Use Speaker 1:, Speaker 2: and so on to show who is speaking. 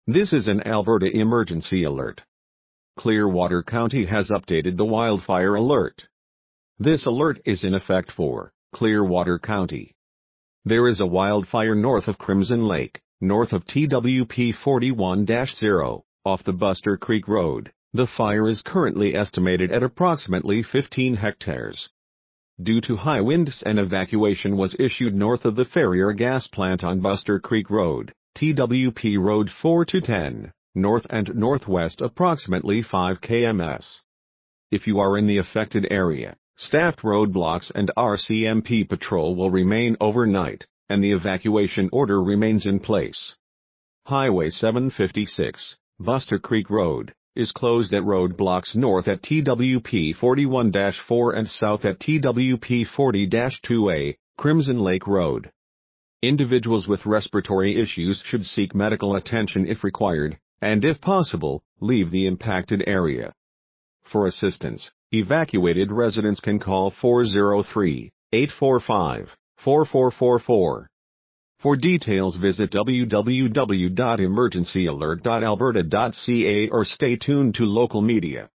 Speaker 1: This is an Alberta emergency alert. Clearwater County has updated the wildfire alert. This alert is in effect for Clearwater County. There is a wildfire north of Crimson Lake, north of TWP 41-0, off the Buster Creek Road. The fire is currently estimated at approximately 15 hectares. Due to high winds, an evacuation was issued north of the Ferrier gas plant on Buster Creek Road, TWP Road 4-10, north and northwest approximately 5 kms. If you are in the affected area, staffed roadblocks and RCMP patrol will remain overnight, and the evacuation order remains in place. Highway 756, Buster Creek Road, is closed at roadblocks north at TWP 41-4 and south at TWP 40-2A, Crimson Lake Road. Individuals with respiratory issues should seek medical attention if required, and if possible, leave the impacted area. For assistance, evacuated residents can call 403-845-4444. For details, visit www.emergencyalert.alberta.ca or stay tuned to local media.